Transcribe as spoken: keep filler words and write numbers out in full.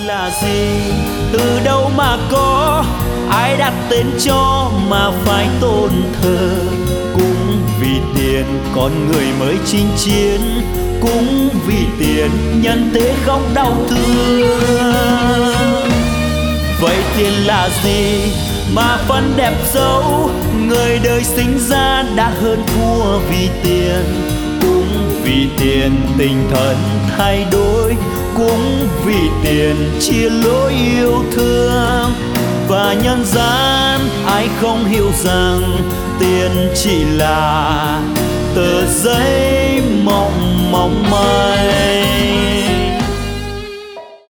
là gì, từ đâu mà có, ai đặt tên cho mà phải tôn thờ. Cũng vì tiền con người mới chinh chiến, cũng vì tiền nhân thế khóc đau thương. Vậy tiền là gì mà phân đẹp dấu, người đời sinh ra đã hơn thua vì tiền. Cũng vì tiền tình thân thay đổi, cũng vì tiền chia lối yêu thương. Và nhân gian ai không hiểu rằng tiền chỉ là tờ giấy mộng mong manh.